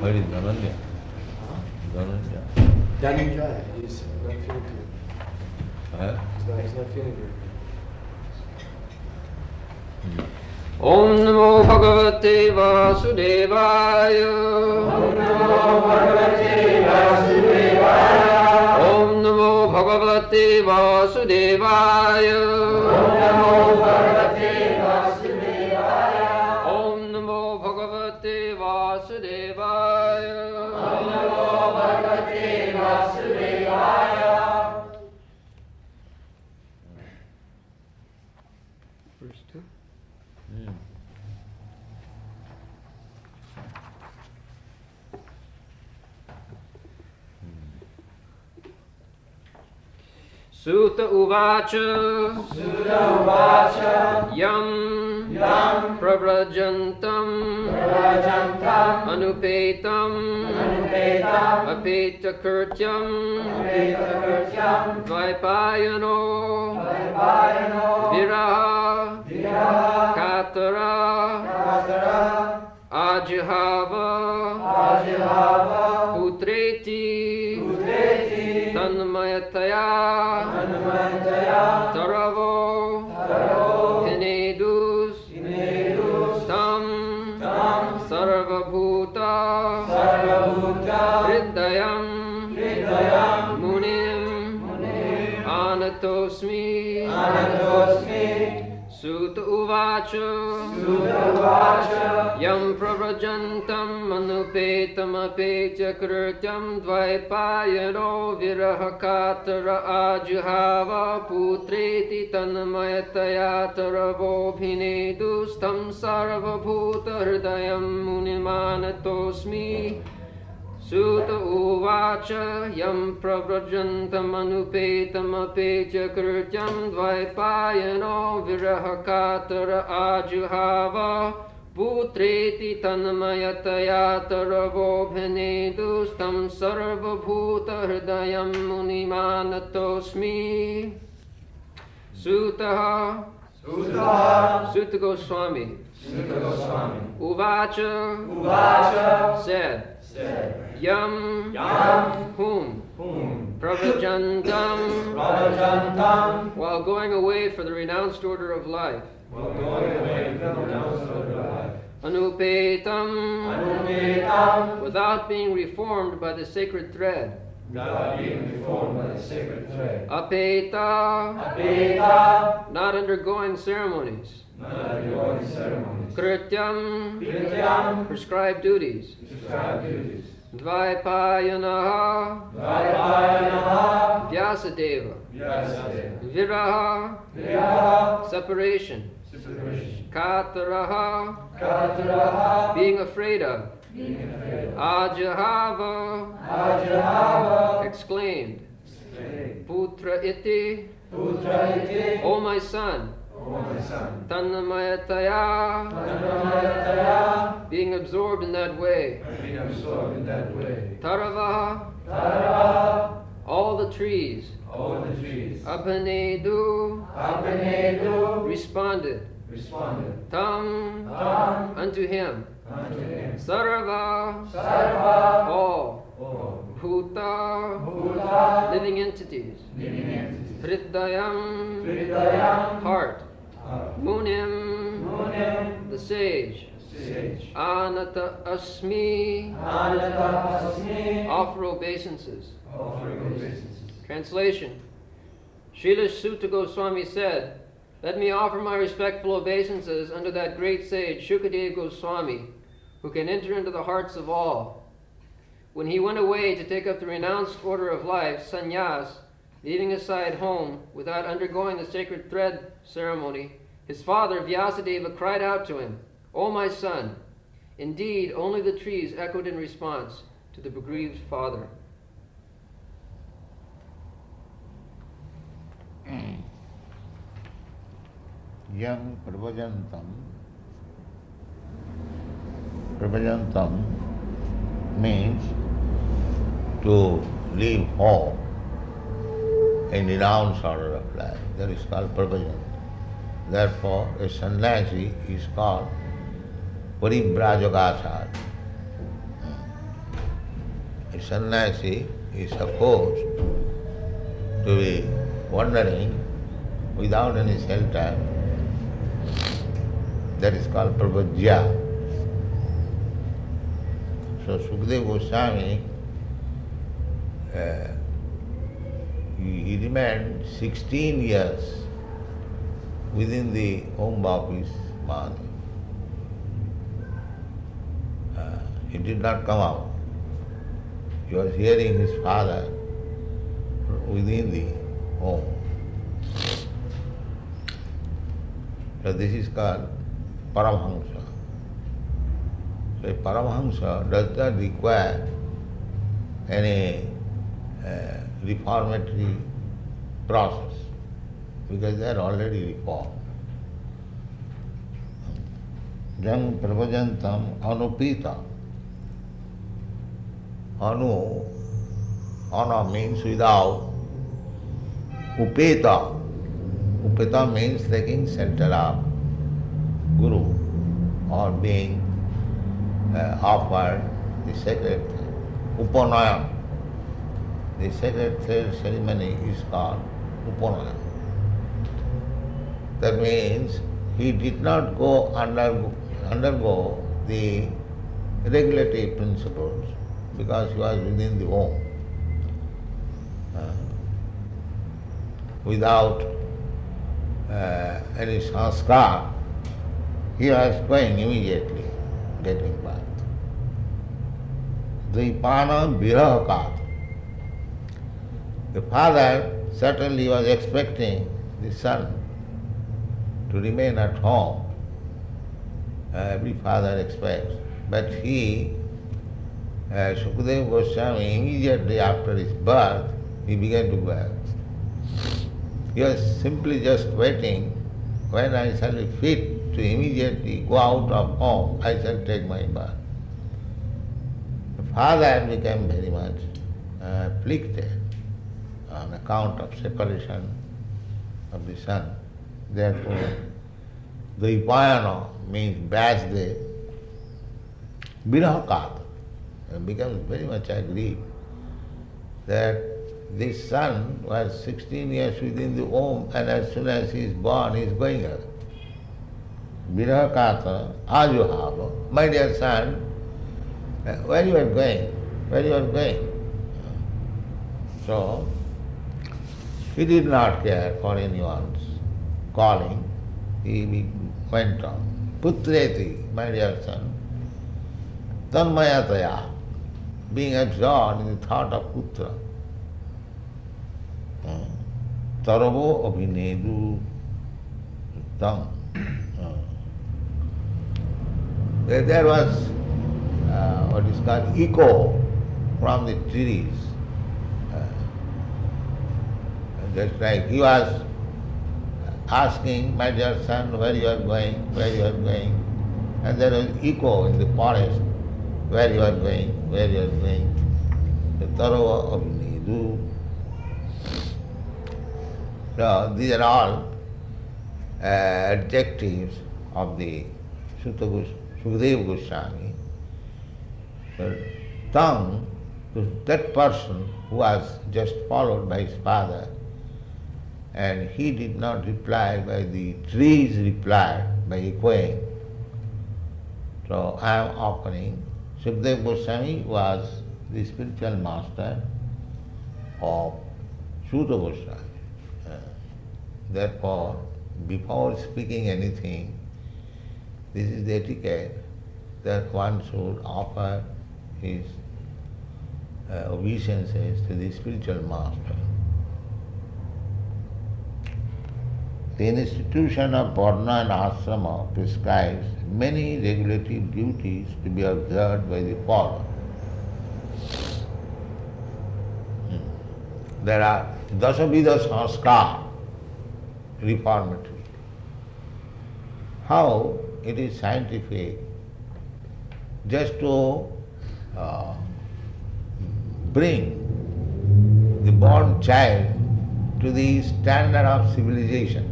Where is Dhananjaya? Dhananjaya is not feeling good. He's not feeling good. Om Namo Bhagavate Vasudevaya. Om Namo Bhagavate Vasudevaya. Om Namo Bhagavate Vasudevaya. Om Namo Bhagavate Vasudevaya. Om Namo Bhagavate Vasudevaya. Om Namo Bhagavate Vasudevaya. Verse 2. Sutta Uvacha. Sutta Uvacha. Yam. Yam. Pravrajantam. Prajantam. Anupetam. Anupetam. Apetakurtyam. Apetakurtyam. Dvaipayano. Dvaipayano. Viraha. Viraha. Katara. Katara. Ajihava. Ajihava. Putreti. Putreti. Tanmayataya. Tanmayataya. Taravo. Taravo. Hinedus. Hinedus. Tam. Tam. Sarvabhuta. Sarvabhuta. Hridayam. Hridayam. Munim. Munim. Anatosmi. Anatosmi. Sutta Uvacha. Sutta Uvacha. Yam Pravrajantam Anupetam Apetya Krityam Dvaipayano Viraha Katara Ajihava Putreti Tanmayataya Taravo Bhinedus Tam Sarvabhuta Hridayam Munimanatosmi. Sutta Uvacha Yam Pravrajantam Anupetam Apetya Krityam Dvaipayano Viraha Katara Ajihava Putreti Tanmayataya Taravo Bhinedus Tam Sarvabhuta Hridayam Munimanatosmi. Sutta Sutta Goswami. Sutta Goswami. Uvacha said Yam whom Pravajantam while going away for the renounced order of life. Anupetam without being reformed by the sacred thread. Apeta not undergoing ceremonies. Krityam prescribed duties. Dvaipayanaha Vyasadeva Viraha separation. Kataraha being afraid of. Ajahava exclaimed. Putra iti O my son. Tanmayataya being absorbed in that way. Tarava all the trees. Abhanedu responded. Tam unto him. Sarva all. Bhuta living entities. Hridayam heart. Munim the sage. Anata asmi offer obeisances. Translation. Srila Sutta Goswami said, let me offer my respectful obeisances unto that great sage Shukadeva Goswami, who can enter into the hearts of all. When he went away to take up the renounced order of life, sannyas, leaving aside home without undergoing the sacred thread ceremony, his father Vyasadeva cried out to him, O my son, indeed only the trees echoed in response to the bereaved father. Yam Pravajantam means to leave home in renounced order of life. That is called Pravajantam. Therefore, a sannyasi is called Parivrajagacharya. a sannyasi is supposed to be wandering without any shelter. That is called pravajya. So Sukadeva Goswami, he remained 16 years within the home office Mahani. He did not come out. He was hearing his father within the home. So this is called Paramahamsa. So Paramahamsa does not require any reformatory process because they are already reformed. Jam pravajantam anupita. Ana means without. Upeta. Upeta means taking center of Guru or being offered the sacred Upanayam. The sacred ceremony is called Upanayam. That means he did not go undergo the regulative principles because he was within the home. Without any sanskar, he was going immediately, getting birth. Dvipana virahakat. The father certainly was expecting the son to remain at home. Every father expects. But he, Sukadeva Goswami, immediately after his birth, he began to work. He was simply just waiting when I shall be fit to immediately go out of home, I shall take my birth. The father became very much afflicted on account of separation of the son. Therefore, the Dvipayana means Vyasdev, Virahakat, and becomes very much aggrieved that this son was 16 years within the womb and as soon as he is born, he is going away. Virahakata, ajuhava, my dear son, where you are going? Where you are going? So, he did not care for anyone's calling. He went on. Putreti, my dear son, tanmayataya, being absorbed in the thought of putra. Taravo abhinedu tam. There was what is called echo from the trees. Just like he was asking, my dear son, where you are going, where you are going. And there was echo in the forest, where you are going, where you are going. The Tarava abhinedu. So these are all adjectives of the Sukadeva Goswami. Tam, that person who was just followed by his father, and he did not reply by the trees replied by echoing. So I am offering. Sukadeva Goswami was the spiritual master of Suta Goswami. Therefore, before speaking anything, this is the etiquette that one should offer his obeisances to the spiritual master. The institution of Varna and Ashrama prescribes many regulative duties to be observed by the follower. There are Dasavidha Sanskar, reformatory. How it is scientific just to bring the born child to the standard of civilization.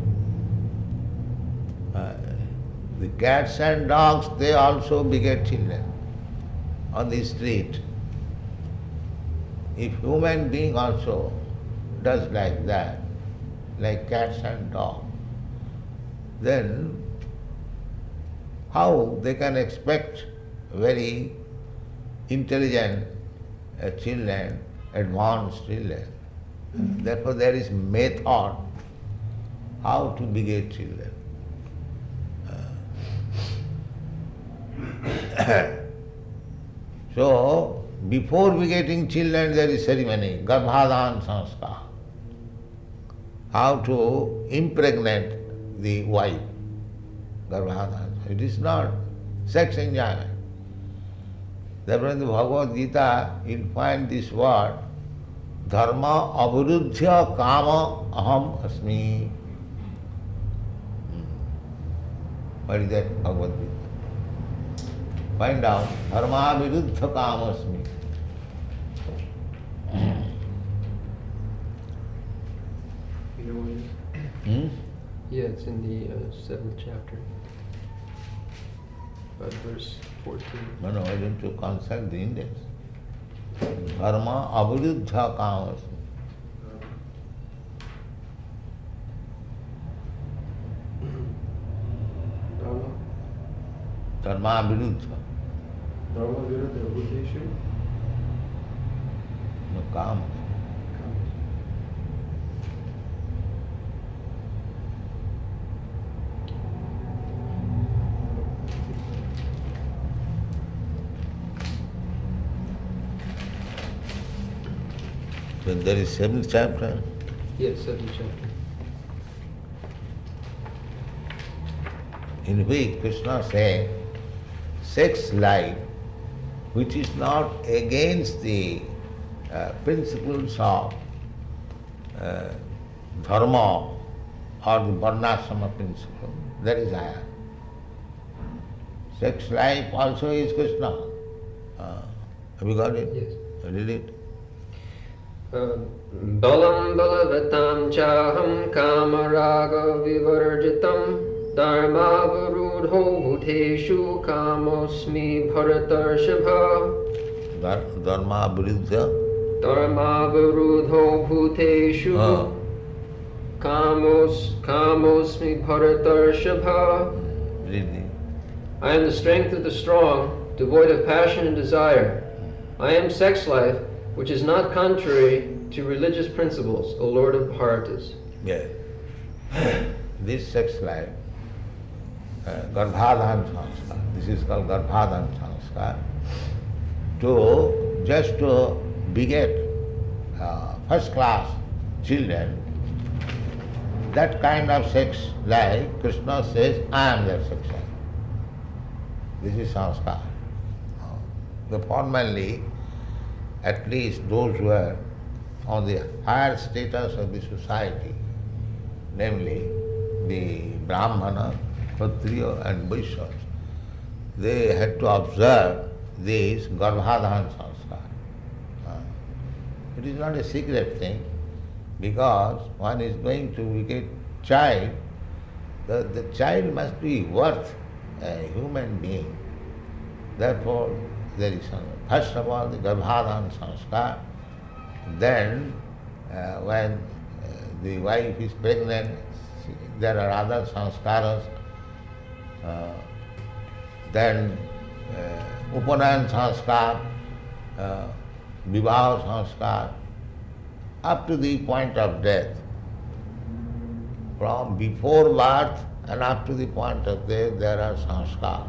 The cats and dogs, they also beget children on the street. if human being also does like that, like cats and dogs, then how they can expect very intelligent children, advanced children? Therefore there is method how to beget children. So, before begetting children there is ceremony, Garbhadhan Sanskar. How to impregnate the wife, Garbhadhan. It is not sex enjoyment. Therefore in the Bhagavad Gita you'll find this word, Dharma aviruddhya kama aham asmi. What is that Bhagavad Gita? Find out, dharma viruddha kamasmi. You know what it is? Yeah, it's in the 7th chapter, verse 14. No, why don't you consult the index? Dharma aviruddha kamasmi. Dharma viruddha. Dharma viruddha bhuteshu. No, kama. So there is 7th chapter. Yes, 7th chapter. In which Krishna said, sex life, which is not against the principles of dharma or the varnashrama principle, that is higher. Sex life also is Krishna. Have you got it? Yes. Read it. Balam balavatam chaham kamaraga vivarjitam dharmavarudho bhuteshu kamosmi bharatarshabha. Dharma viruddha. Dharmavarudho bhuteshu kamosmi bharatarshabha. Read it. I am the strength of the strong, devoid of passion and desire. I am sex life, which is not contrary to religious principles, O Lord of Bharatas. Yes. This sex life, Garbhadhan Sanskar, this is called Garbhadhan Sanskar, just to beget first class children, that kind of sex life, Krishna says, I am that sex life. This is Sanskar. The formerly, at least those who are on the higher status of the society, namely the Brahmana, Kshatriya and Vaishyas, they had to observe this Garbhadhan Sanskar. It is not a secret thing, because one is going to beget child, the child must be worth a human being. Therefore, there is first of all the Garbhadhan Sanskar, then when the wife is pregnant, there are other sanskaras, then Upanayan Sanskar, Vivaha Sanskar, up to the point of death. From before birth and up to the point of death, there are sanskar.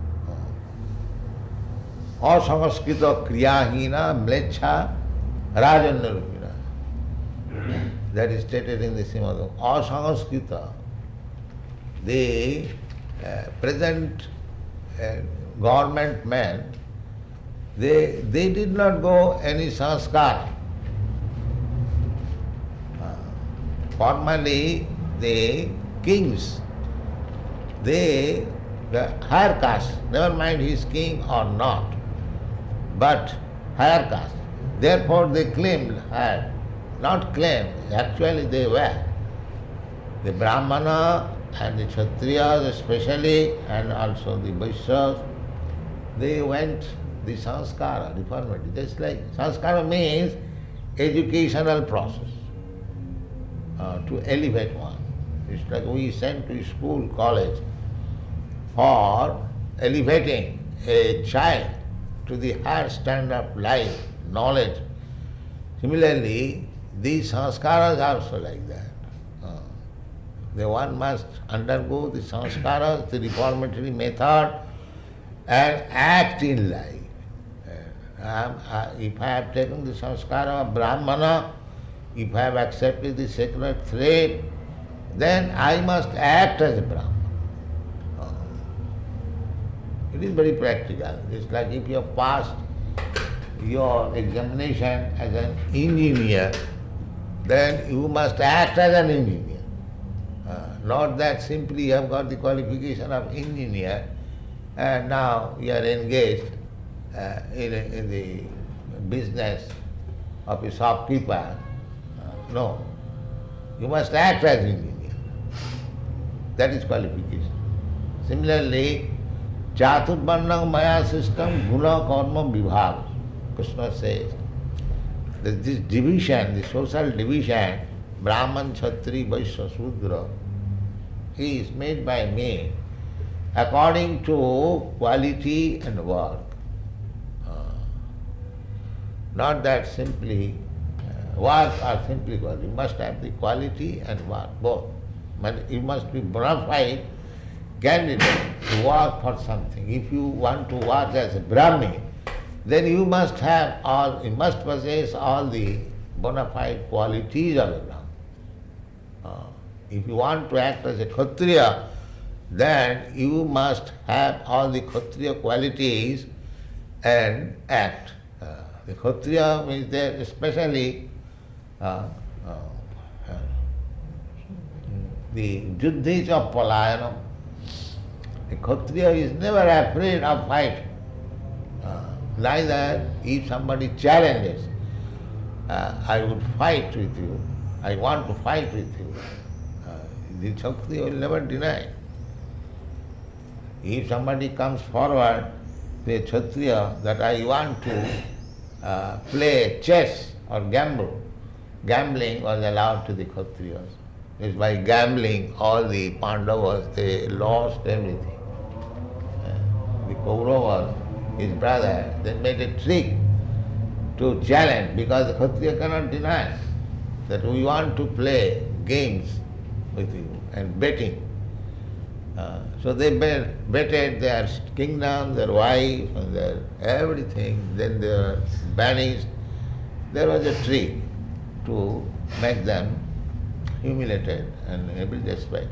Asanskita kriyahina mlecha rajanarupina. That is stated in the Srimad. Asanskita, the present government men, they did not go any sanskar. Formerly, the kings, the higher caste, never mind he is king or not, but higher caste. Therefore they claimed higher, not claimed, actually they were. The Brahmana and the Kshatriyas especially, and also the Vaishyas, they went the sanskara, reformity. Just like sanskara means educational process to elevate one. It's like we send to school, college for elevating a child to the higher standard of life, knowledge. Similarly, these sanskaras are also like that. The one must undergo the sanskaras, the reformatory method, and act in life. If I have taken the sanskara of Brahmana, if I have accepted the sacred thread, then I must act as a Brahmana. It is very practical. It's like if you have passed your examination as an engineer, then you must act as an engineer. Not that simply you have got the qualification of engineer and now you are engaged in the business of a shopkeeper. No. You must act as engineer. That is qualification. Similarly, Chaturvarnam Maya system, Guna Karma Vibhaga. Krishna says that this division, the social division, Brahman, Kshatri, Vaishya, Sudra, is made by me according to quality and work. Not that simply work or simply quality. You must have the quality and work, both. But you must be bona fide candidate to work for something. If you want to work as a Brahmin, then you must possess all the bona fide qualities of a Brahmin. If you want to act as a Kshatriya, then you must have all the Kshatriya qualities and act. The Kshatriya means there especially the Juddhis of Palayanam. The Kshatriya is never afraid of fighting. Neither if somebody challenges, I would fight with you, I want to fight with you. The Kshatriya will never deny. If somebody comes forward to a Kshatriya that I want to play chess or gamble, gambling was allowed to the Kshatriyas. It's by gambling all the Pandavas, they lost everything. The Kauravas, his brother, they made a trick to challenge because the Kshatriya cannot deny that we want to play games with you and betting. So they betted their kingdom, their wife, and their everything, then they were banished. There was a trick to make them humiliated in every respect.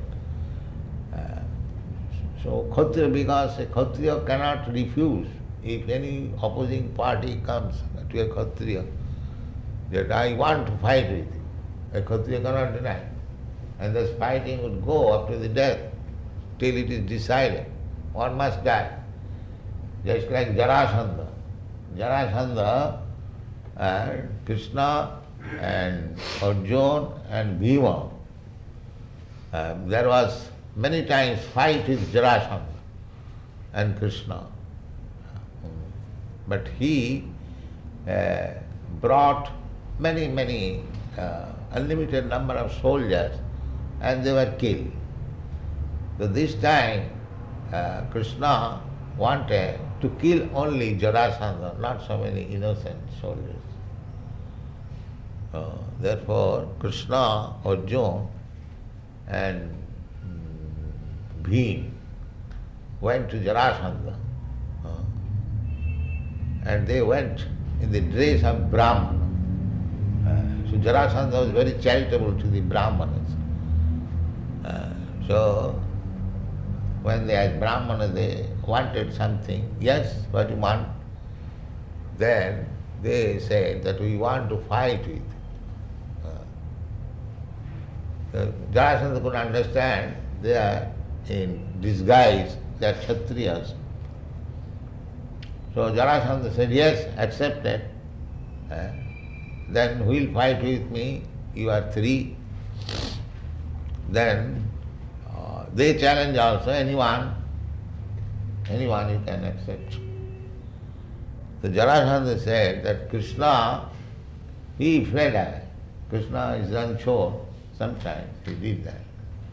So Kshatriya, because a Kshatriya cannot refuse if any opposing party comes to a Kshatriya that I want to fight with you, a Kshatriya cannot deny. And this fighting would go up to the death till it is decided. One must die. Just like Jarasandha. Jarasandha and Krishna and Arjuna and Bhima. There was many times fight with Jarasandha and Krishna. But he brought many unlimited number of soldiers and they were killed. So this time Krishna wanted to kill only Jarasandha, not so many innocent soldiers. Therefore Krishna, Arjuna and Bhim went to Jarasandha and they went in the dress of Brahmana. So Jarasandha was very charitable to the Brahmanas. So when they asked Brahmana, they wanted something, yes, what you want? Then they said that we want to fight with. Jarasandha could understand they are in disguise, they are Kshatriyas. So Jarasandha said, yes, accepted. Then who will fight with me? You are three. Then they challenge also anyone you can accept. So Jarasandha said that Krishna He fled away. Krishna is unsure, sometimes he did that.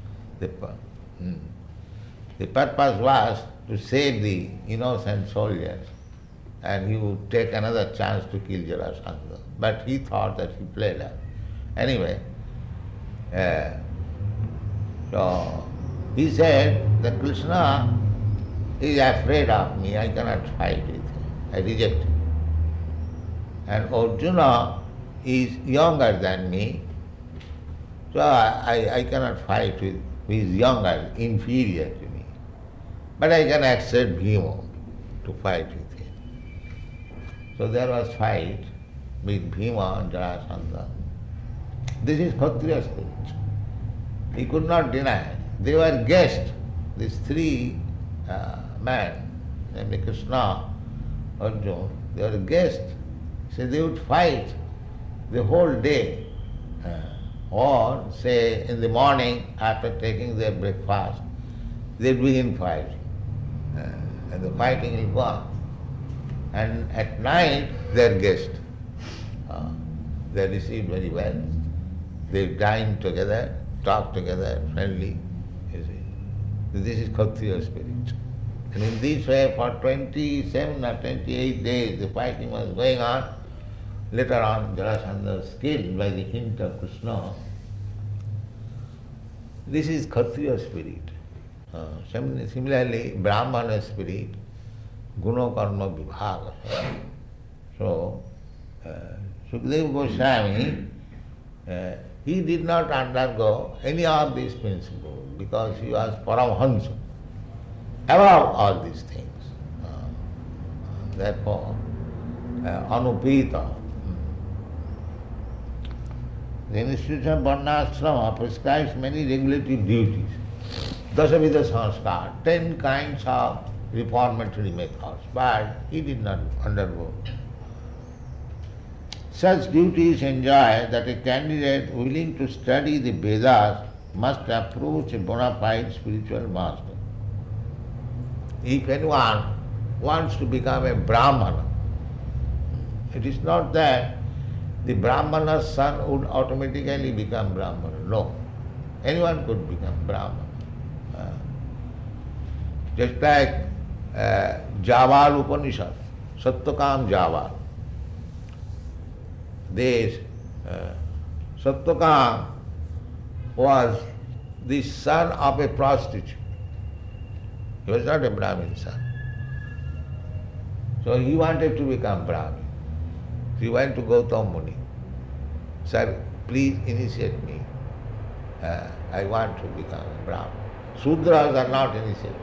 The purpose was to save the innocent soldiers, and he would take another chance to kill Jarasandha. But he thought that he played away. Anyway, so he said that Krishna is afraid of me, I cannot fight with him. I reject him. And Arjuna is younger than me, so I cannot fight with who is younger, inferior to me. But I can accept Bhima to fight with him. So there was fight with Bhima and Jarasandha. This is Kshatriya spirit. He could not deny. They were guests, these three men, namely Krishna, Arjuna, they were guests. So they would fight the whole day. Or say in the morning after taking their breakfast, they begin fighting. And the fighting will go on. And at night they are guests. They are received very well. They dine together, talk together, friendly. You see. This is Kshatriya spirit. And in this way for 27 or 28 days the fighting was going on. Later on, Jarasandha was killed by the hint of Krishna. This is Kshatriya spirit. Similarly, Brahmana spirit, Guna Karma Vibhaga. So, Sukadeva Goswami, he did not undergo any of these principles because he was Paramahansa, above all these things. Therefore, Anupita. The institution of Varnashrama prescribes many regulative duties. Dasavidha Sanskar, 10 kinds of reformatory methods, but he did not undergo. Such duties enjoy that a candidate willing to study the Vedas must approach a bona fide spiritual master. If anyone wants to become a Brahmana, it is not that the Brahmana's son would automatically become Brahmana. No. Anyone could become Brahmana. Just like Javal Upanishad, Satyakam Javal. This Satyakam was the son of a prostitute. He was not a Brahmin son. So he wanted to become Brahmin. He went to Gautam Muni. Sir, please initiate me. I want to become a Brahmin. Sudras are not initiated.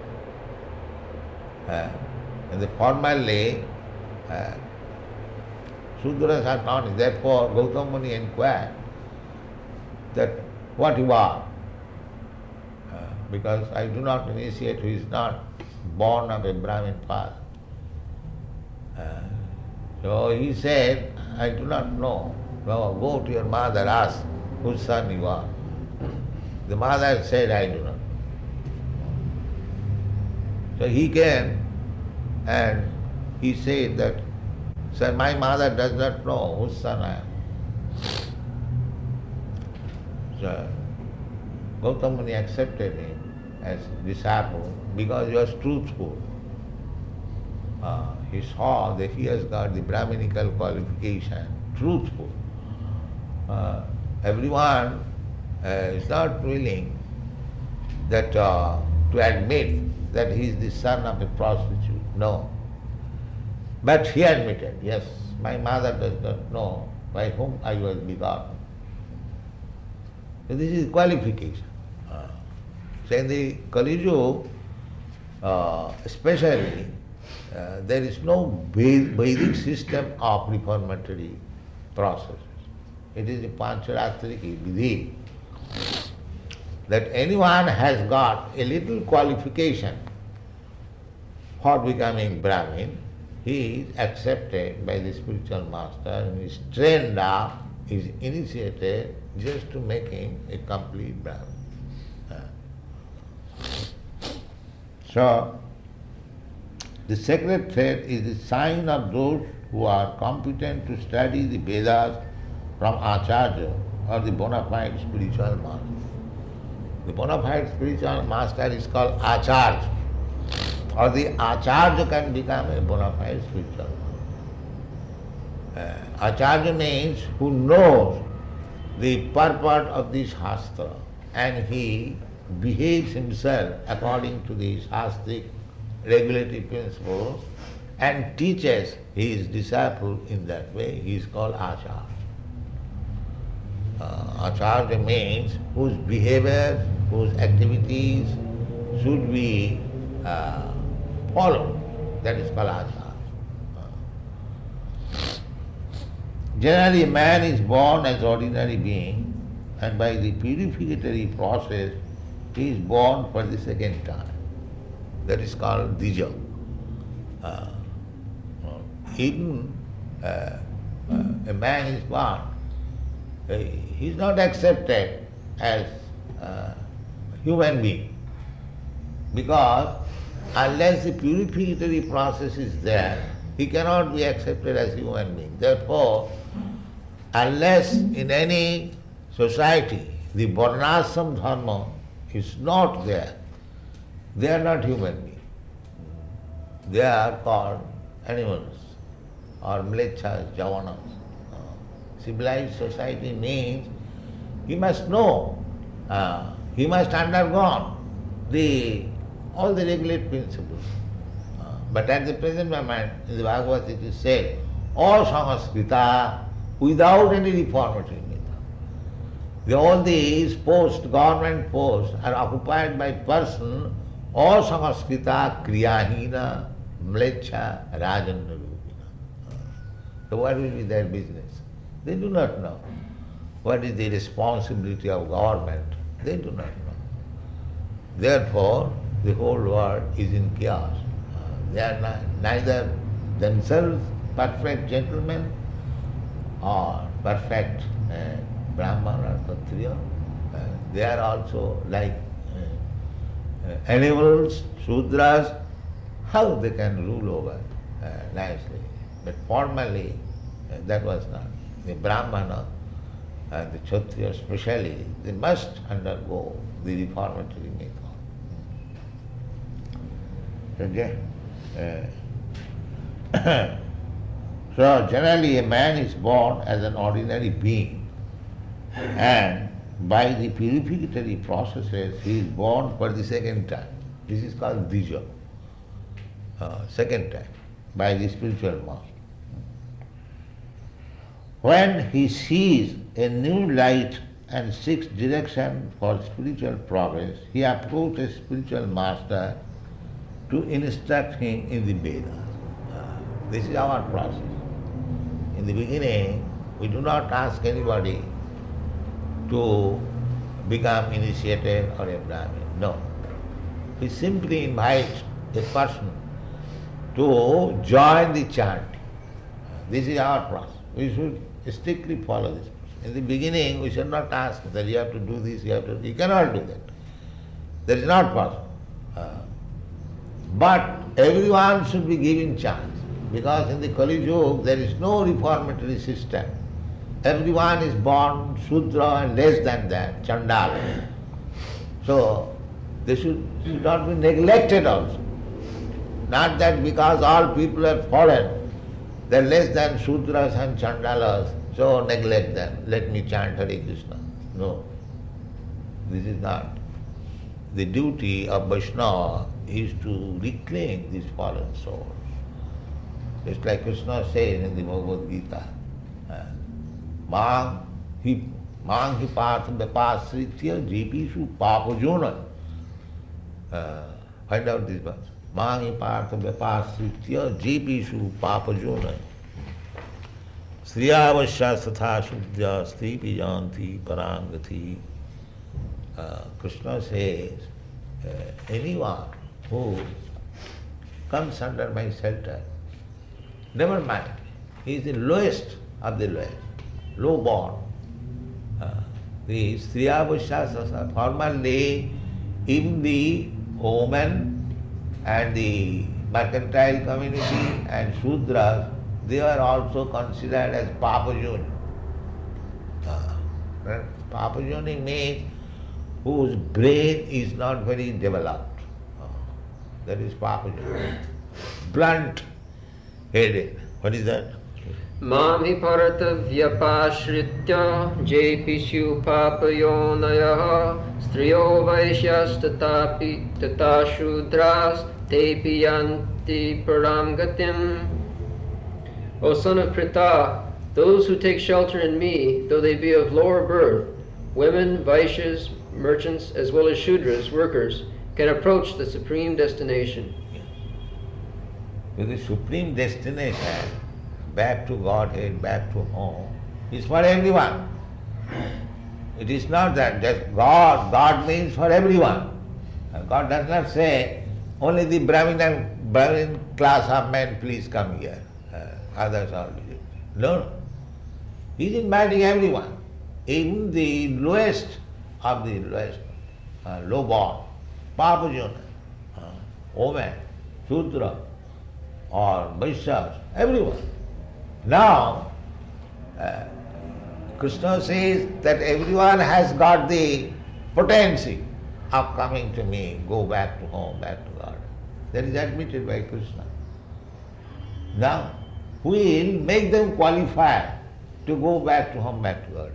In the formal lay, Sudras are not. Therefore, Gautam Muni inquired that what you are. Because I do not initiate who is not born of a Brahmin father. So he said, I do not know. Well, go to your mother, ask whose son you are. The mother said, I do not know. So he came and he said that, sir, my mother does not know whose son I am. So Gautam Muni accepted him as disciple because he was truthful. He saw that he has got the Brahminical qualification, truthful. Everyone is not willing that to admit that he is the son of a prostitute. No. But he admitted, yes, my mother does not know by whom I was begotten. So this is qualification. So in the Kali Yuga, especially, there is no Vedic system of reformatory processes. It is a Pancharatriki Vidhi. That anyone has got a little qualification for becoming Brahmin, he is accepted by the spiritual master and is trained up, is initiated just to make him a complete Brahmin. So, the sacred thread is the sign of those who are competent to study the Vedas from Acharya or the bona fide spiritual master. The bona fide spiritual master is called Acharya, or the Acharya can become a bona fide spiritual master. Acharya means who knows the purport of the Shastra and he behaves himself according to the Shastric regulatory principles and teaches his disciple in that way. He is called Acharya. Acharya means whose behavior, whose activities should be followed. That is called Acharya. Generally, man is born as ordinary being, and by the purificatory process, he is born for the second time. That is called Dija. Even a man is born, he is not accepted as a human being, because unless the purificatory process is there, he cannot be accepted as a human being. Therefore, unless in any society the Varnashram dharma is not there, they are not human beings. They are called animals or mlechas, javanas. Civilized society means he must know, he must undergo all the regulate principles. But at the present moment, in the Bhagavad it is said, all Samaskrita, without any reformatory method. All these posts, government posts, are occupied by person, all Samaskrita, Kriyahina, Mlecha, Rajanarupina. So what will be their business? They do not know. What is the responsibility of government? They do not know. Therefore, the whole world is in chaos. They are neither themselves perfect gentlemen or perfect Brahman or Kshatriya. They are also like animals, Shudras. How they can rule over nicely? But formally, that was not. The Brahmana and the Kshatriya especially, they must undergo the reformatory method. Okay? So generally a man is born as an ordinary being, and by the purificatory processes he is born for the second time. This is called Dija. Second time, by the spiritual master. When he sees a new light and seeks direction for spiritual progress, he approaches spiritual master to instruct him in the Vedas. This is our process. In the beginning, we do not ask anybody to become initiated or a Brahmin. No. We simply invite a person to join the chanting. This is our process. We should strictly follow this process. In the beginning, we should not ask that you have to do this, you have to. You cannot do that. That is not possible. But everyone should be given chance, because in the Kali Yuga there is no reformatory system. Everyone is born Shudra and less than that, Chandala. So they should not be neglected also. Not that because all people have fallen, they are less than Shudras and Chandalas, so neglect them. Let me chant Hare Krishna. No. This is not. The duty of Vaishnava is to reclaim these fallen souls. Just like Krishna says in the Bhagavad Gita, Mang hi partha vipasritya jepishu papajona. Find out this verse. Mang hi partha vipasritya jepishu papajona. Sriyavasya satha shuddhya sti pijanti parangati. Krishna says, anyone who comes under my shelter, never mind, he is the lowest of the lowest, low born. The Striyavasya, formerly even the women and the mercantile community and Shudras, they are also considered as Papajuni. Papajoni means whose brain is not very developed. That is Papajoni. Blunt-headed. What is that? Mami parata vyapashritya jepishu papayonaya striyo vaishyas tata shudras tepi yanti param gatim. O son of Pritha, those who take shelter in me, though they be of lower birth, women, Vaishyas, merchants, as well as Shudras, workers, can approach the supreme destination. So the supreme destination, back to Godhead, back to home, is for everyone. It is not that just God. God means for everyone. God does not say, only the Brahmin class of men, please come here. Others are rejected. No. He is inviting everyone, even the lowest of the lowest, low-born, Papajana, woman, Shudra, or Vaishyas, everyone. Now, Krishna says that everyone has got the potency of coming to me, go back to home, back to God. That is admitted by Krishna. Now, who will make them qualified to go back to home, back to God?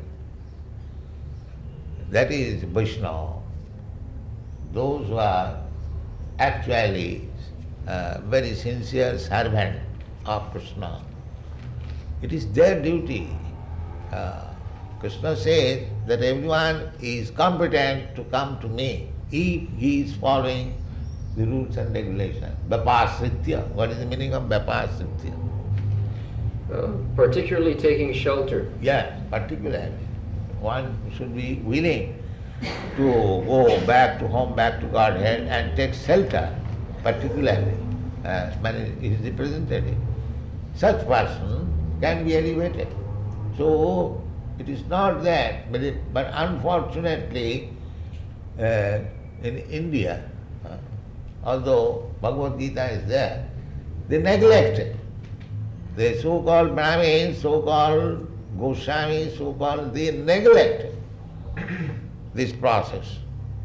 That is Vaishnava. Those who are actually very sincere servant of Krishna. It is their duty. Krishna says that everyone is competent to come to me if he is following the rules and regulations. Vyapasritya. What is the meaning of Vyapasritya? Particularly taking shelter. Yes, particularly. One should be willing to go back to home, back to Godhead and take shelter, particularly. Man is representative. Such person can be elevated. So it is not that, but unfortunately in India, although Bhagavad Gita is there, they neglect it. The so-called Brahmins, so-called Goswamis, so-called, they neglect this process.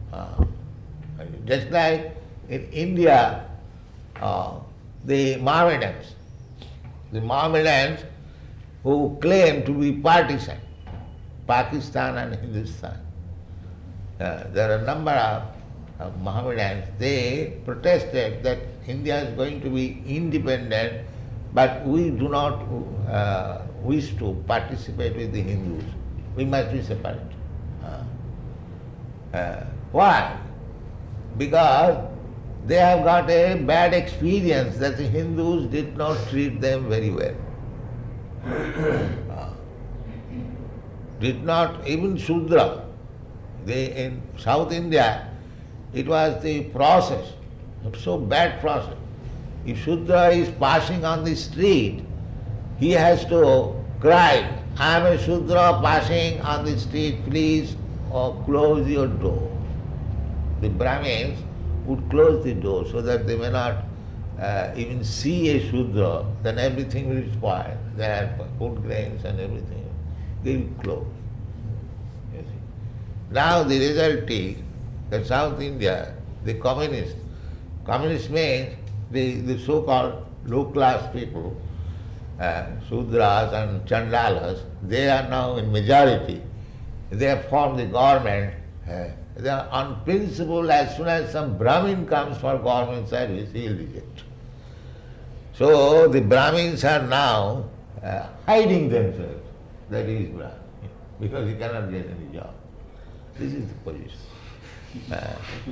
Just like in India, the Mohammedans who claim to be partisan, Pakistan and Hindustan. There are a number of Mohammedans, they protested that India is going to be independent, but we do not wish to participate with the Hindus. We must be separate. Why? Because they have got a bad experience that the Hindus did not treat them very well. Did not, even Shudra. In South India, it was the process, so bad process. If Shudra is passing on the street, he has to cry, I am a Shudra passing on the street, please close your door. The Brahmins would close the door so that they may not even see a Shudra, then everything will spoil. They have food grains and everything. They will close. You see. Now the result is that South India, the communist means the so-called low-class people, Sudras and Chandalas, they are now in majority. They have formed the government. They are on principle, as soon as some Brahmin comes for government service, he will reject. So the Brahmins are now hiding themselves that he is Brahmin, because he cannot get any job. This is the position.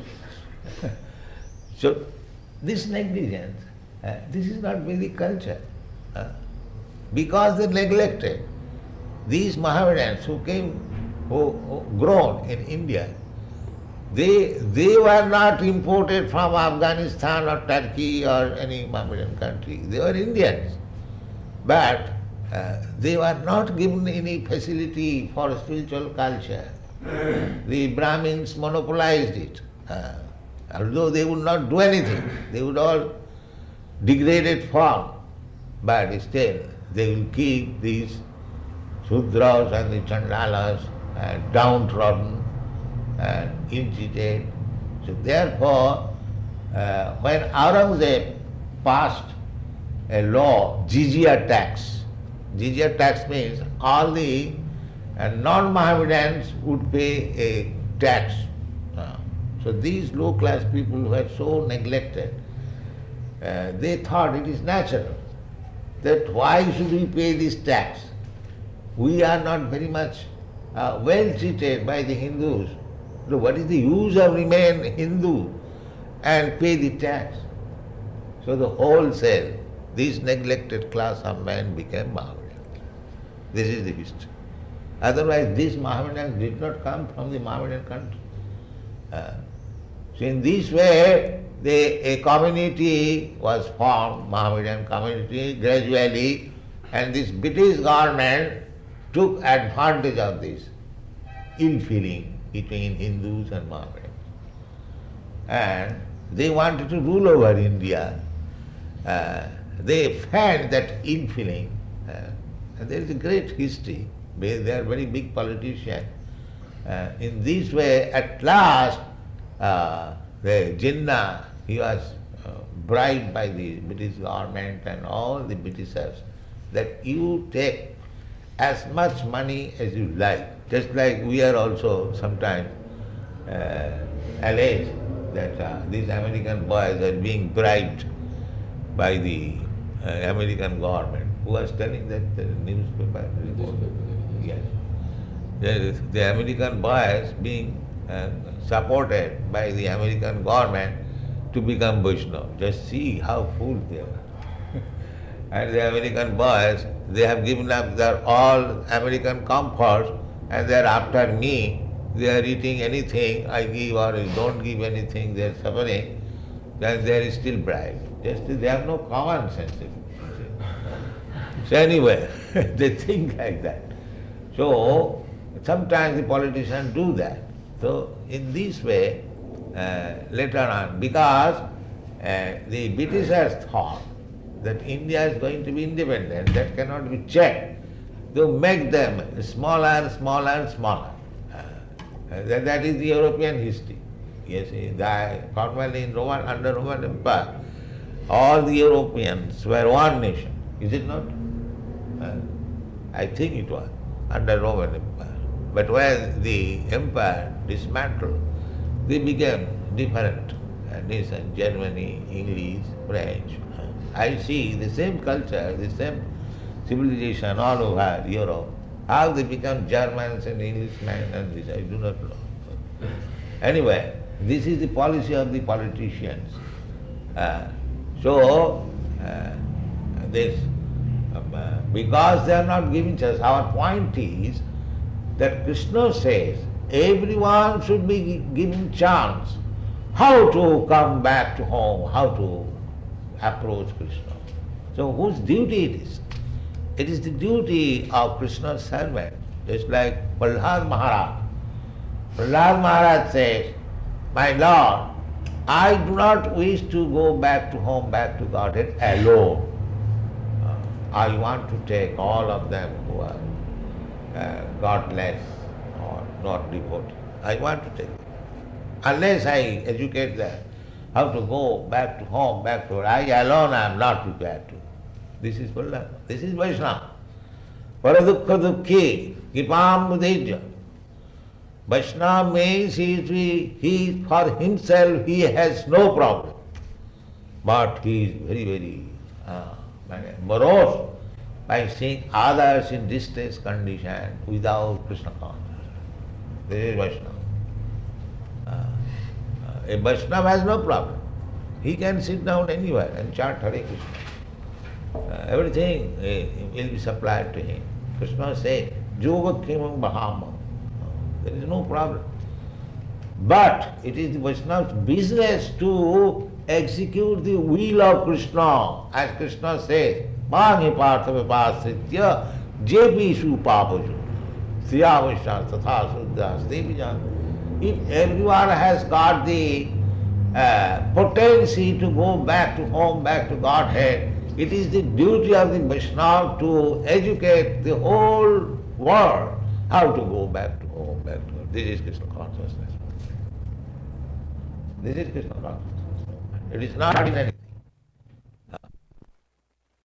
So this negligence, this is not Vedic culture. Because they neglected these Mohammedans who grown in India, they were not imported from Afghanistan or Turkey or any Mohammedan country. They were Indians. But they were not given any facility for spiritual culture. The Brahmins monopolized it. Although they would not do anything, they would all degraded form, but still they will keep these Sudras and the Chandalas downtrodden and ill-treated. So therefore, when Aurangzeb passed a law, jizya tax means all the non-Mohammedans would pay a tax. So these low-class people were so neglected, they thought it is natural that why should we pay this tax? We are not very much well treated by the Hindus. So what is the use of remain Hindu and pay the tax? So the wholesale, this neglected class of men became Mohammedan. This is the history. Otherwise these Mohammedans did not come from the Mohammedan country. So in this way, a community was formed, Mohammedan community, gradually, and this British government took advantage of this ill feeling between Hindus and Mohammedans. And they wanted to rule over India. They felt that ill feeling. And there is a great history. They are very big politicians. In this way, at last, the Jinnah, he was bribed by the British government and all the Britishers that you take as much money as you like. Just like we are also sometimes alleged that these American boys are being bribed by the American government. Who was telling that the newspaper report? Yes. The American boys being supported by the American government to become Vaishnava. Just see how fool they are. And the American boys, they have given up their all American comforts and they are after me. They are eating anything I give or don't give anything, they are suffering, then they are still bribed. Just they have no common sense. So anyway, they think like that. So sometimes the politicians do that. So in this way, later on, because the Britishers thought that India is going to be independent, that cannot be checked, they make them smaller, smaller, smaller. That is the European history. Yes, formerly in under Roman Empire, all the Europeans were one nation, is it not? I think it was, under Roman Empire. But when the empire dismantled, they became different nations, Germany, English, French. I see the same culture, the same civilization all over Europe. How they become Germans and Englishmen and this, I do not know. Anyway, this is the policy of the politicians. Because they are not giving us, our point is that Krishna says everyone should be given chance how to come back to home, how to approach Krishna. So whose duty it is? It is the duty of Krishna's servant, just like Prahlad Maharaj. Prahlad Maharaj says, my Lord, I do not wish to go back to home, back to Godhead alone. I want to take all of them who are godless or not devoted. I want to take them. Unless I educate them how to go back to home, back to I alone am not prepared to. This is Prahlad. This is Vaishnava. Paradukha dukhi kipam mudhijya. Vaishnava means he for himself he has no problem. But he is very, very morose by seeing others in distress condition without Krishna consciousness. This is Vaishnava. A Vaishnava has no problem. He can sit down anywhere and chant Hare Krishna. Everything will be supplied to him. Krishna says, Yoga Kimam Bahama. There is no problem. But it is the Vaishnava's business to execute the will of Krishna. As Krishna says, Māni Partha Vipasritya Jepishu Papashu Sriyavashya Tatha Suddha Stevijan. If everyone has got the potency to go back to home, back to Godhead, it is the duty of the Vaishnava to educate the whole world how to go back to home, back to home. This is Krishna consciousness. This is Krishna consciousness. It is not ordinary.